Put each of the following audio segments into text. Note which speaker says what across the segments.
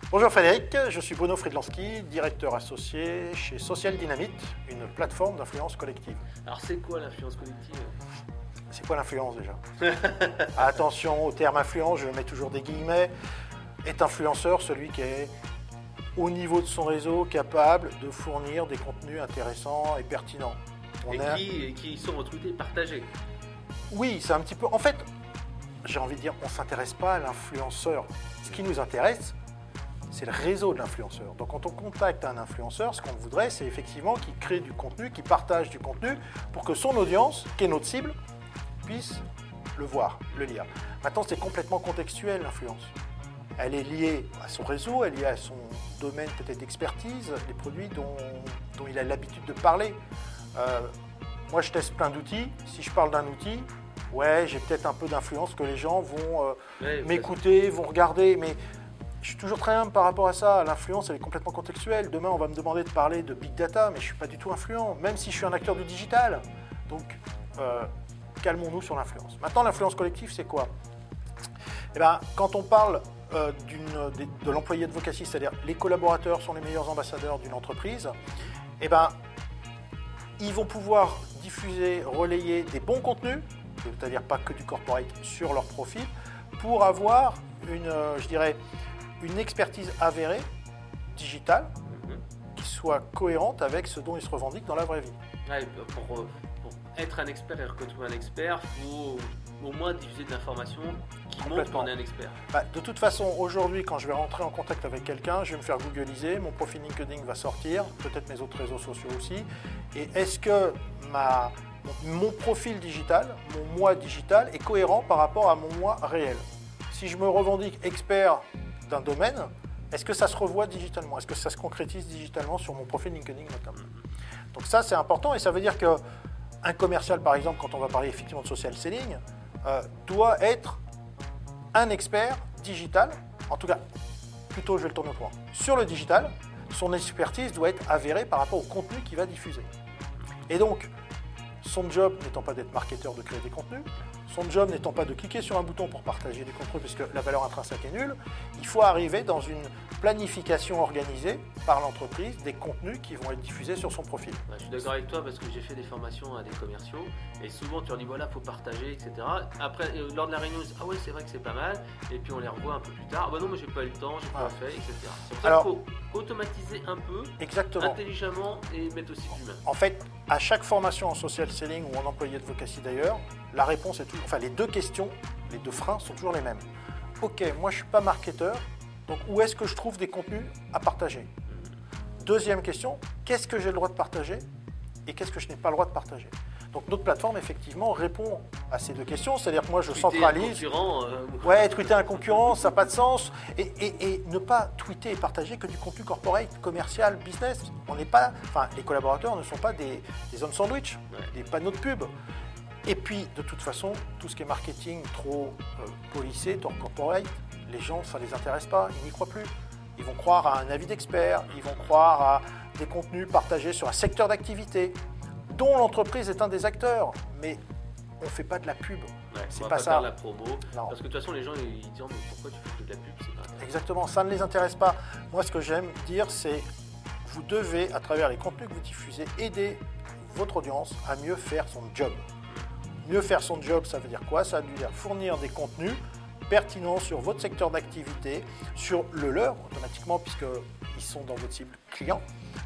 Speaker 1: Bonjour Frédéric, je suis Bruno Friedlanski, directeur associé chez Social Dynamite, une plateforme d'influence collective.
Speaker 2: Alors c'est quoi l'influence collective?
Speaker 1: C'est quoi l'influence déjà? Attention au terme influence, je mets toujours des guillemets. Est influenceur celui qui est au niveau de son réseau capable de fournir des contenus intéressants et pertinents.
Speaker 2: Qui sont retweetés et partagés.
Speaker 1: Oui, c'est un petit peu... En fait, j'ai envie de dire, on ne s'intéresse pas à l'influenceur. Ce qui nous intéresse, c'est le réseau de l'influenceur. Donc quand on contacte un influenceur, ce qu'on voudrait, c'est effectivement qu'il crée du contenu, qu'il partage du contenu pour que son audience, qui est notre cible, puisse le voir, le lire. Maintenant, c'est complètement contextuel, l'influence. Elle est liée à son réseau, elle est liée à son domaine peut-être d'expertise, les produits dont il a l'habitude de parler. Moi, je teste plein d'outils. Si je parle d'un outil, ouais, j'ai peut-être un peu d'influence que les gens vont m'écouter, vont regarder, mais je suis toujours très humble par rapport à ça. L'influence, elle est complètement contextuelle. Demain, on va me demander de parler de big data, mais je ne suis pas du tout influent, même si je suis un acteur du digital. Donc, calmons-nous sur l'influence. Maintenant, l'influence collective, c'est quoi? Eh bien, quand on parle de l'employé advocacy, c'est-à-dire les collaborateurs sont les meilleurs ambassadeurs d'une entreprise, eh bien, ils vont pouvoir diffuser, relayer des bons contenus, c'est-à-dire pas que du corporate, sur leur profil, pour avoir une expertise avérée, digitale, qui soit cohérente avec ce dont ils se revendiquent dans la vraie vie.
Speaker 2: Ouais, pour être un expert et retrouver un expert, il faut au moins diffuser de l'information qui montre qu'on est un expert.
Speaker 1: De toute façon, aujourd'hui, quand je vais rentrer en contact avec quelqu'un, je vais me faire googliser, mon profil LinkedIn va sortir, peut-être mes autres réseaux sociaux aussi. Et est-ce que mon profil digital, mon moi digital, est cohérent par rapport à mon moi réel? Si je me revendique expert d'un domaine, est-ce que ça se revoit digitalement? Est-ce que ça se concrétise digitalement sur mon profil LinkedIn notamment? Donc ça, c'est important et ça veut dire qu'un commercial, par exemple, quand on va parler effectivement de social selling, doit être un expert digital, en tout cas, plutôt je vais le tourner autrement. Sur le digital, son expertise doit être avérée par rapport au contenu qu'il va diffuser. Et donc, son job n'étant pas d'être marketeur, de créer des contenus, son job n'étant pas de cliquer sur un bouton pour partager des contenus puisque la valeur intrinsèque est nulle, il faut arriver dans une planification organisée par l'entreprise des contenus qui vont être diffusés sur son profil.
Speaker 2: Ouais, je suis d'accord avec toi parce que j'ai fait des formations à des commerciaux et souvent tu leur dis voilà, il faut partager, etc. Après, lors de la réunion, ils disent ah ouais, c'est vrai que c'est pas mal, et puis on les revoit un peu plus tard. Ah bah non, mais j'ai pas eu le temps, j'ai pas fait, etc. C'est pour ça qu'il faut automatiser un peu, intelligemment et mettre aussi de l'humain.
Speaker 1: En fait, à chaque formation en social selling ou en employé advocacy d'ailleurs, la réponse est toujours, les deux questions, les deux freins sont toujours les mêmes. Ok, moi je suis pas marketeur, donc où est-ce que je trouve des contenus à partager? Deuxième question, qu'est-ce que j'ai le droit de partager et qu'est-ce que je n'ai pas le droit de partager? Donc notre plateforme effectivement répond à ces deux questions, c'est-à-dire que moi je centralise. Tweeter un concurrent, ça n'a pas de sens. Et ne pas tweeter et partager que du contenu corporate, commercial, business. Les collaborateurs ne sont pas des hommes sandwich, des panneaux de pub. Et puis, de toute façon, tout ce qui est marketing trop policé, trop corporate, les gens, ça ne les intéresse pas, ils n'y croient plus. Ils vont croire à un avis d'expert, ils vont croire à des contenus partagés sur un secteur d'activité dont l'entreprise est un des acteurs. Mais on ne fait pas de la pub.
Speaker 2: C'est pas ça. Faire la promo. Non. Parce que de toute façon, les gens ils disent mais pourquoi tu fais de la pub? C'est pas...
Speaker 1: Exactement, ça ne les intéresse pas. Moi, ce que j'aime dire, c'est vous devez, à travers les contenus que vous diffusez, aider votre audience à mieux faire son job. Mieux faire son job, ça veut dire quoi? Ça veut dire fournir des contenus pertinents sur votre secteur d'activité, sur le leur, automatiquement, puisqu'ils sont dans votre cible client,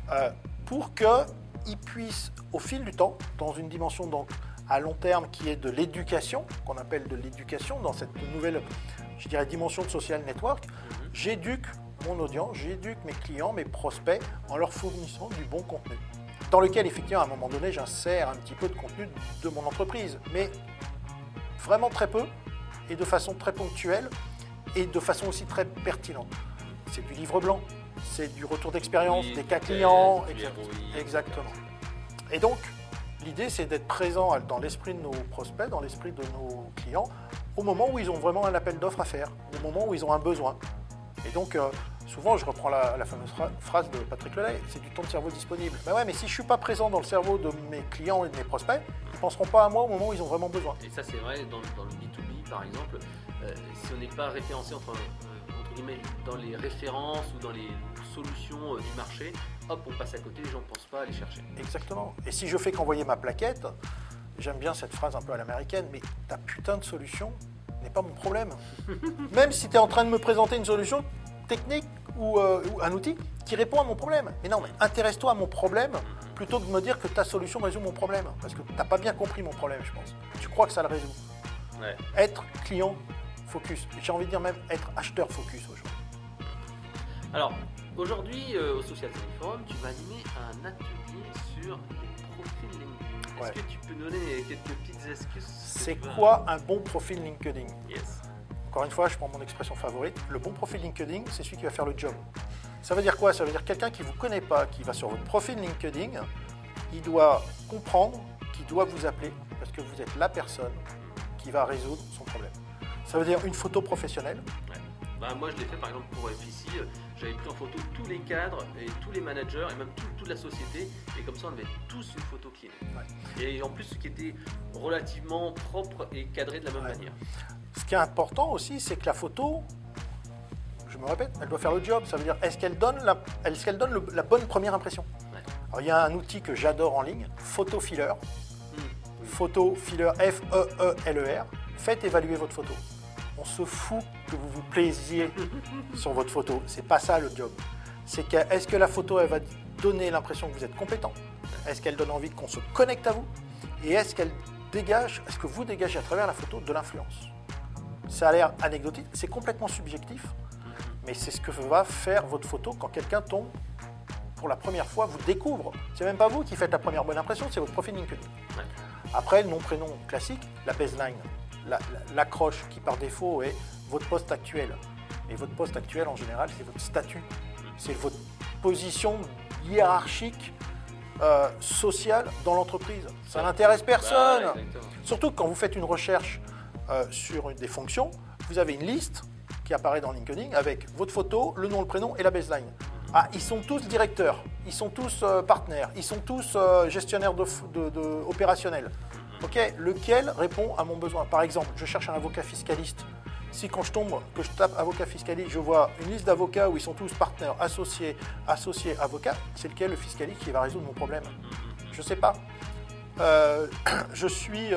Speaker 1: pour qu'ils puissent, au fil du temps, dans une dimension donc à long terme qui est de l'éducation, qu'on appelle de l'éducation, dans cette nouvelle, dimension de social network, j'éduque mon audience, j'éduque mes clients, mes prospects, en leur fournissant du bon contenu, dans lequel, effectivement, à un moment donné, j'insère un petit peu de contenu de mon entreprise, mais vraiment très peu, et de façon très ponctuelle, et de façon aussi très pertinente. C'est du livre blanc, c'est du retour d'expérience, des cas clients, exactement. Et donc, l'idée, c'est d'être présent dans l'esprit de nos prospects, dans l'esprit de nos clients, au moment où ils ont vraiment un appel d'offres à faire, au moment où ils ont un besoin. Et donc, souvent, je reprends la fameuse phrase de Patrick Lelay, c'est du temps de cerveau disponible. Mais si je ne suis pas présent dans le cerveau de mes clients et de mes prospects, ils ne penseront pas à moi au moment où ils ont vraiment besoin.
Speaker 2: Et ça, c'est vrai, dans le B2B, par exemple, si on n'est pas référencé entre guillemets, dans les références ou dans les solutions du marché, hop, on passe à côté, les gens ne pensent pas à aller chercher.
Speaker 1: Exactement. Et si je fais qu'envoyer ma plaquette, j'aime bien cette phrase un peu à l'américaine, mais ta putain de solution n'est pas mon problème. Même si tu es en train de me présenter une solution technique ou un outil qui répond à mon problème. Mais non, mais intéresse-toi à mon problème plutôt que de me dire que ta solution résout mon problème. Parce que tu n'as pas bien compris mon problème, je pense. Tu crois que ça le résout.
Speaker 2: Ouais.
Speaker 1: Être client focus. J'ai envie de dire même être acheteur focus aujourd'hui.
Speaker 2: Alors, aujourd'hui, au Social Selling Forum, tu vas animer un atelier sur les profils LinkedIn. Est-ce que tu peux donner quelques petites astuces?
Speaker 1: C'est quoi un bon profil LinkedIn?
Speaker 2: Yes.
Speaker 1: Encore une fois, je prends mon expression favorite. Le bon profil LinkedIn, c'est celui qui va faire le job. Ça veut dire quoi? Ça veut dire quelqu'un qui ne vous connaît pas, qui va sur votre profil LinkedIn, il doit comprendre qu'il doit vous appeler parce que vous êtes la personne qui va résoudre son problème. Ça veut dire une photo professionnelle.
Speaker 2: Ouais. Bah, moi, je l'ai fait par exemple pour FICI. J'avais pris en photo tous les cadres et tous les managers et même toute la société. Et comme ça, on avait tous une photo clean. Ouais. Et en plus, ce qui était relativement propre et cadré de la même manière.
Speaker 1: Ce qui est important aussi, c'est que la photo, je me répète, elle doit faire le job. Ça veut dire, est-ce qu'elle donne la bonne première impression? Ouais. Alors, il y a un outil que j'adore en ligne, Photo Filler. Photo Filler, F-E-E-L-E-R. Faites évaluer votre photo. On se fout que vous vous plaisiez sur votre photo. C'est pas ça le job. C'est que est-ce que la photo elle va donner l'impression que vous êtes compétent? Est-ce qu'elle donne envie qu'on se connecte à vous? Et est-ce que vous dégagez à travers la photo de l'influence? Ça a l'air anecdotique, c'est complètement subjectif, mais c'est ce que va faire votre photo quand quelqu'un tombe pour la première fois, vous découvre. C'est même pas vous qui faites la première bonne impression, c'est votre profil LinkedIn. Ouais. Après, le nom-prénom classique, la baseline, l'accroche qui par défaut est votre poste actuel. Et votre poste actuel, en général, c'est votre statut, c'est votre position hiérarchique, sociale dans l'entreprise. Ça n'intéresse personne. Bah, surtout quand vous faites une recherche sur des fonctions, vous avez une liste qui apparaît dans LinkedIn avec votre photo, le nom, le prénom et la baseline. Ah, ils sont tous directeurs, ils sont tous partenaires, ils sont tous gestionnaires opérationnels. Ok, lequel répond à mon besoin? Par exemple, je cherche un avocat fiscaliste. Si quand que je tape avocat fiscaliste, je vois une liste d'avocats où ils sont tous partenaires, associés, avocats, c'est lequel le fiscaliste qui va résoudre mon problème? Je ne sais pas. Je suis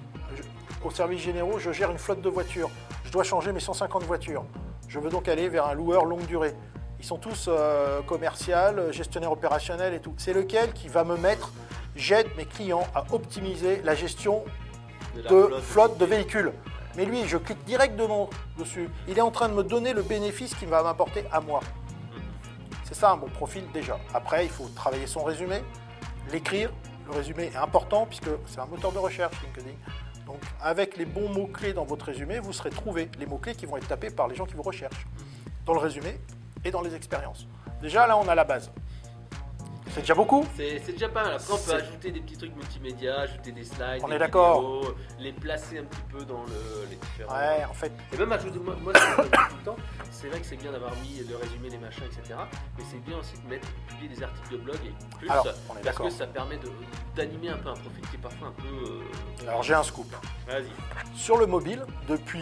Speaker 1: au service généraux, je gère une flotte de voitures. Je dois changer mes 150 voitures. Je veux donc aller vers un loueur longue durée. Ils sont tous commerciaux, gestionnaires opérationnels et tout. C'est lequel qui va j'aide mes clients à optimiser la gestion de flotte de véhicules. Mais lui, je clique directement dessus. Il est en train de me donner le bénéfice qu'il va m'apporter à moi. C'est ça un bon profil déjà. Après, il faut travailler son résumé, l'écrire. Le résumé est important puisque c'est un moteur de recherche, LinkedIn. Donc, avec les bons mots-clés dans votre résumé, vous serez trouvé les mots-clés qui vont être tapés par les gens qui vous recherchent. Dans le résumé et dans les expériences. Déjà, là, on a la base. C'est déjà beaucoup.
Speaker 2: C'est déjà pas mal. Après, on peut ajouter des petits trucs multimédia, ajouter des slides,
Speaker 1: on
Speaker 2: des
Speaker 1: est d'accord.
Speaker 2: vidéos, les placer un petit peu dans les différents...
Speaker 1: Ouais, en fait.
Speaker 2: Et même ajouter, moi ce que je fais tout le temps, c'est vrai que c'est bien d'avoir mis le résumé, les machins, etc. Mais c'est bien aussi de publier des articles de blog et plus,
Speaker 1: alors,
Speaker 2: parce que ça permet d'animer un peu un profil qui est parfois un peu...
Speaker 1: Alors, j'ai un scoop.
Speaker 2: Vas-y.
Speaker 1: Sur le mobile, depuis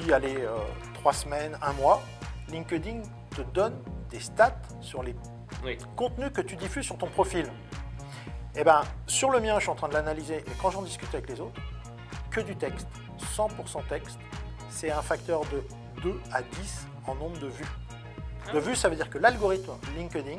Speaker 1: 3 semaines, 1 mois, LinkedIn te donne des stats sur les contenus que tu diffuses sur ton profil. Et bien, sur le mien, je suis en train de l'analyser et quand j'en discute avec les autres, que du texte, 100% texte, c'est un facteur de 2 à 10 en nombre de vues. De vues, ça veut dire que l'algorithme LinkedIn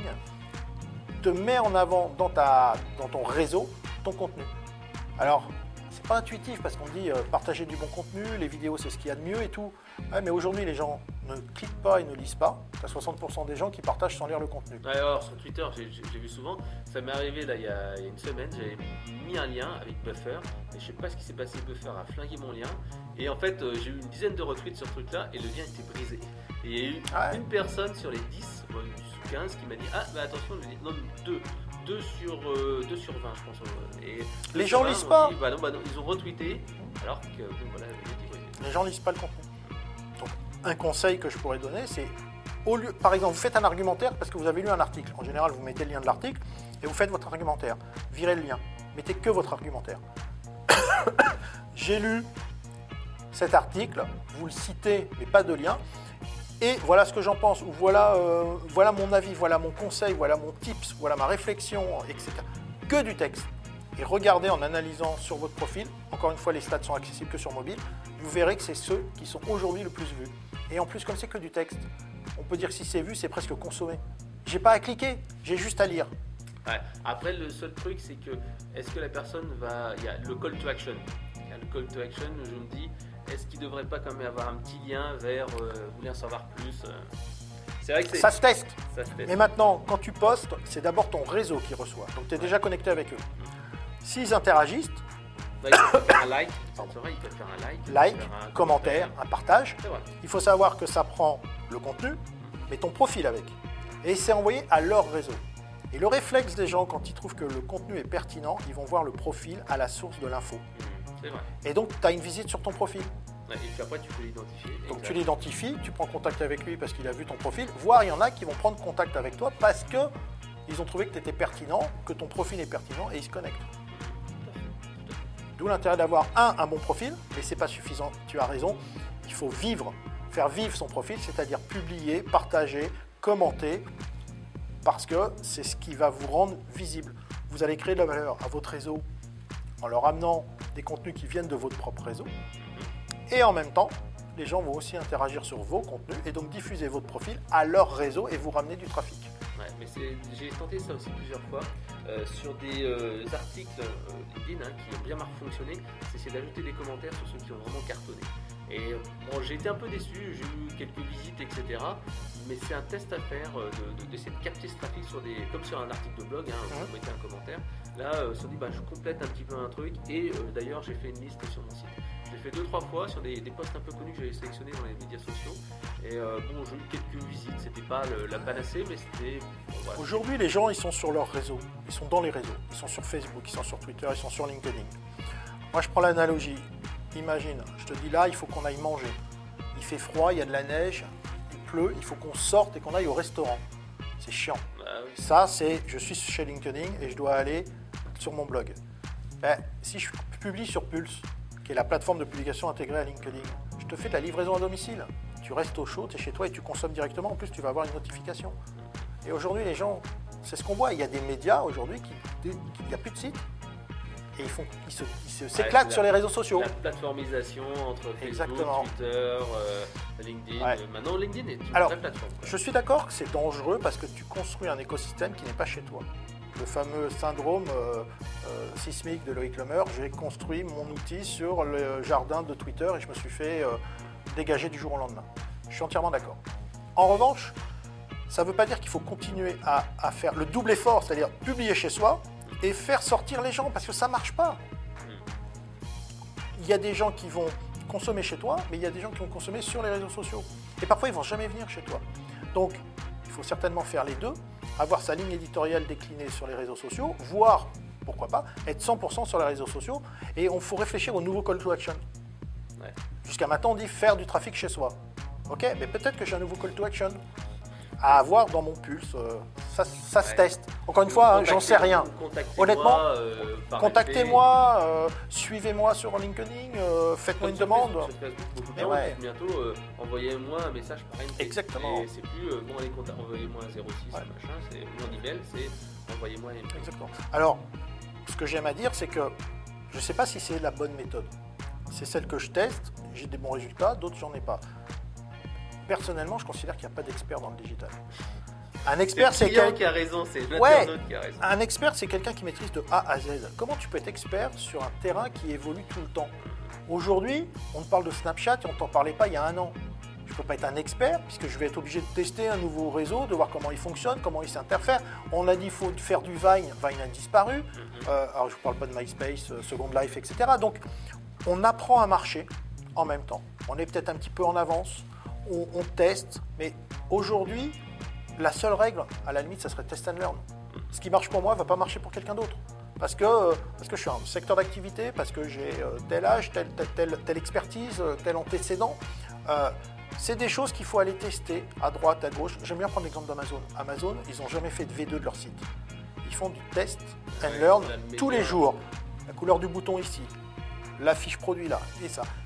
Speaker 1: te met en avant dans ton réseau ton contenu. Alors, c'est pas intuitif parce qu'on dit partager du bon contenu, les vidéos c'est ce qu'il y a de mieux et tout. Ouais, mais aujourd'hui, les gens ne cliquent pas et ne lisent pas. Tu as 60% des gens qui partagent sans lire le contenu.
Speaker 2: Ouais, alors sur Twitter, j'ai vu souvent, ça m'est arrivé là, il y a une semaine, j'avais mis un lien avec Buffer et je sais pas ce qui s'est passé, Buffer a flingué mon lien et en fait j'ai eu une dizaine de retweets sur ce truc là et le lien était brisé. Et il y a eu une personne sur les 10, 15 qui m'a dit attention, je lui ai dit non, 2 sur 20 je pense. Et
Speaker 1: les gens lisent pas.
Speaker 2: Bah non, ils ont retweeté alors que voilà,
Speaker 1: les gens lisent pas le contenu. Donc un conseil que je pourrais donner, c'est par exemple, vous faites un argumentaire parce que vous avez lu un article. En général, vous mettez le lien de l'article et vous faites votre argumentaire. Virez le lien. Mettez que votre argumentaire. J'ai lu cet article, vous le citez, mais pas de lien. Et voilà ce que j'en pense, ou voilà mon avis, voilà mon conseil, voilà mon tips, voilà ma réflexion, etc. Que du texte. Et regardez en analysant sur votre profil, encore une fois les stats sont accessibles que sur mobile, vous verrez que c'est ceux qui sont aujourd'hui le plus vus. Et en plus, comme c'est que du texte, on peut dire que si c'est vu, c'est presque consommé. J'ai pas à cliquer, j'ai juste à lire.
Speaker 2: Ouais. Après, le seul truc, c'est que est-ce que la personne va. Il y a le call to action. Il y a le call to action, je me dis, est-ce qu'il ne devrait pas quand même avoir un petit lien vers vous voulez en savoir plus C'est vrai que
Speaker 1: ça se teste.
Speaker 2: Ça se teste.
Speaker 1: Mais maintenant, quand tu postes, c'est d'abord ton réseau qui reçoit. Donc tu es déjà connecté avec eux. S'ils interagissent,
Speaker 2: là, ils peuvent faire un like. C'est vrai, ils peuvent faire un like.
Speaker 1: Un commentaire, un partage.
Speaker 2: C'est vrai.
Speaker 1: Il faut savoir que ça prend le contenu, mais ton profil avec. Et c'est envoyé à leur réseau. Et le réflexe des gens, quand ils trouvent que le contenu est pertinent, ils vont voir le profil à la source de l'info.
Speaker 2: C'est vrai.
Speaker 1: Et donc, tu as une visite sur ton profil.
Speaker 2: Ouais, et puis après, tu peux l'identifier.
Speaker 1: Donc, tu l'identifies, tu prends contact avec lui parce qu'il a vu ton profil. Voire, il y en a qui vont prendre contact avec toi parce qu'ils ont trouvé que tu étais pertinent, que ton profil est pertinent et ils se connectent. D'où l'intérêt d'avoir un bon profil, mais ce n'est pas suffisant, tu as raison. Il faut faire vivre son profil, c'est-à-dire publier, partager, commenter, parce que c'est ce qui va vous rendre visible. Vous allez créer de la valeur à votre réseau en leur amenant des contenus qui viennent de votre propre réseau. Et en même temps, les gens vont aussi interagir sur vos contenus et donc diffuser votre profil à leur réseau et vous ramener du trafic.
Speaker 2: Ouais, mais j'ai tenté ça aussi plusieurs fois sur des articles LinkedIn qui ont bien fonctionné. C'est d'ajouter des commentaires sur ceux qui ont vraiment cartonné. Et bon, j'ai été un peu déçu, j'ai eu quelques visites, etc. Mais c'est un test à faire d'essayer de capter ce trafic comme sur un article de blog, vous mettez un commentaire. Là, on se dit, je complète un petit peu un truc. Et d'ailleurs, j'ai fait une liste sur mon site. Je l'ai fait 2-3 fois sur des posts un peu connus que j'avais sélectionnés dans les médias sociaux. Et bon, j'ai eu quelques visites, c'était pas la panacée, mais c'était. Bon, voilà.
Speaker 1: Aujourd'hui, les gens, ils sont sur leur réseau. Ils sont dans les réseaux. Ils sont sur Facebook, ils sont sur Twitter, ils sont sur LinkedIn. Moi, je prends l'analogie. Imagine, je te dis là, il faut qu'on aille manger. Il fait froid, il y a de la neige, il pleut, il faut qu'on sorte et qu'on aille au restaurant. C'est chiant.
Speaker 2: Oui.
Speaker 1: Ça, c'est je suis chez LinkedIn et je dois aller sur mon blog. Si je publie sur Pulse, qui est la plateforme de publication intégrée à LinkedIn, je te fais de la livraison à domicile. Tu restes au chaud, tu es chez toi et tu consommes directement. En plus, tu vas avoir une notification. Et aujourd'hui, les gens, c'est ce qu'on voit. Il y a des médias aujourd'hui il n'y a plus de site. Et ils s'éclatent sur les réseaux sociaux.
Speaker 2: La plateformisation entre Facebook,
Speaker 1: Exactement.
Speaker 2: Twitter, LinkedIn.
Speaker 1: Ouais.
Speaker 2: Maintenant, LinkedIn est une vraie plateforme.
Speaker 1: Je suis d'accord que c'est dangereux parce que tu construis un écosystème qui n'est pas chez toi. Le fameux syndrome sismique de Loïc Lemer, j'ai construit mon outil sur le jardin de Twitter et je me suis fait dégager du jour au lendemain. Je suis entièrement d'accord. En revanche, ça ne veut pas dire qu'il faut continuer à faire le double effort, c'est-à-dire publier chez soi et faire sortir les gens, parce que ça ne marche pas. Il y a des gens qui vont consommer chez toi, mais il y a des gens qui vont consommer sur les réseaux sociaux. Et parfois, ils ne vont jamais venir chez toi. Donc, il faut certainement faire les deux, avoir sa ligne éditoriale déclinée sur les réseaux sociaux, voire, pourquoi pas, être 100% sur les réseaux sociaux. Et il faut réfléchir au nouveau call to action.
Speaker 2: Ouais.
Speaker 1: Jusqu'à maintenant, on dit faire du trafic chez soi. Ok, mais peut-être que j'ai un nouveau call to action à avoir dans mon Pulse. Ça se teste. Encore une fois, j'en sais rien. Honnêtement, contactez-moi, suivez-moi sur LinkedIn, faites-moi une demande.
Speaker 2: Sur Facebook, beaucoup de gens, bientôt, envoyez-moi un message par email.
Speaker 1: Exactement.
Speaker 2: Et c'est plus, envoyez-moi un 06, machin, c'est mon email, c'est envoyez-moi un email.
Speaker 1: Exactement. Alors, ce que j'aime à dire, c'est que je ne sais pas si c'est la bonne méthode. C'est celle que je teste, j'ai des bons résultats, d'autres, j'en ai pas. Personnellement, je considère qu'il n'y a pas d'expert dans le digital. Un expert,
Speaker 2: c'est quelqu'un qui a raison, c'est l'internaute qui a raison. Un
Speaker 1: expert, c'est quelqu'un qui maîtrise de A à Z. Comment tu peux être expert sur un terrain qui évolue tout le temps? Aujourd'hui, on te parle de Snapchat et on ne t'en parlait pas il y a un an. Je ne peux pas être un expert puisque je vais être obligé de tester un nouveau réseau, de voir comment il fonctionne, comment il s'interfère. On a dit qu'il faut faire du Vine. Vine a disparu. Alors, je ne parle pas de MySpace, Second Life, etc. Donc, on apprend à marcher en même temps. On est peut-être un petit peu en avance. On teste, mais aujourd'hui, la seule règle, à la limite, ça serait test and learn. Ce qui marche pour moi ne va pas marcher pour quelqu'un d'autre. Parce que je suis un secteur d'activité, parce que j'ai tel âge, telle expertise, tel antécédent. C'est des choses qu'il faut aller tester à droite, à gauche. J'aime bien prendre l'exemple d'Amazon. Amazon, ils n'ont jamais fait de V2 de leur site. Ils font du test and learn tous les jours. La couleur du bouton ici, la fiche produit là, et ça.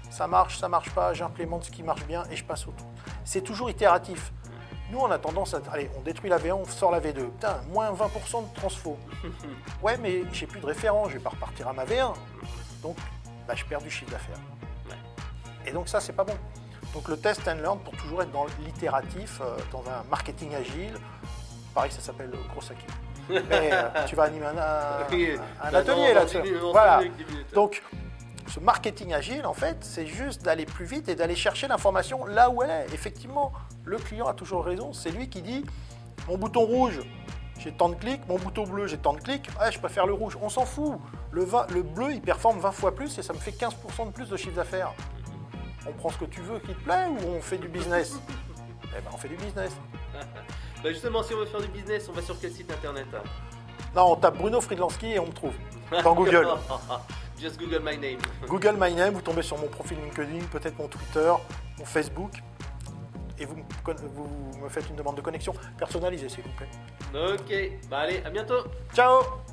Speaker 1: ça marche pas, j'implémente ce qui marche bien et je passe au tout. C'est toujours itératif. Nous, on a tendance à... Allez, on détruit la V1, on sort la V2. Putain, moins 20% de transfo. Ouais, mais j'ai plus de référent, je vais pas repartir à ma V1. Donc, je perds du chiffre d'affaires. Et donc ça, c'est pas bon. Donc le test and learn pour toujours être dans l'itératif, dans un marketing agile. Pareil, ça s'appelle Grosaki. Mais tu vas animer un atelier là-dessus. Voilà. Donc, ce marketing agile, en fait, c'est juste d'aller plus vite et d'aller chercher l'information là où elle est. Effectivement, le client a toujours raison. C'est lui qui dit « Mon bouton rouge, j'ai tant de clics. Mon bouton bleu, j'ai tant de clics. Je préfère le rouge. » On s'en fout. Le bleu, il performe 20 fois plus et ça me fait 15% de plus de chiffre d'affaires. On prend ce que tu veux qui te plaît ou on fait du business? On fait du business.
Speaker 2: Justement, si on veut faire du business, on va sur quel site internet?
Speaker 1: Non, on tape Bruno Friedlanski et on me trouve dans Google.
Speaker 2: Just Google my name.
Speaker 1: Google my name, vous tombez sur mon profil LinkedIn, peut-être mon Twitter, mon Facebook, et vous me faites une demande de connexion personnalisée, s'il vous plaît.
Speaker 2: Ok, allez, à bientôt.
Speaker 1: Ciao.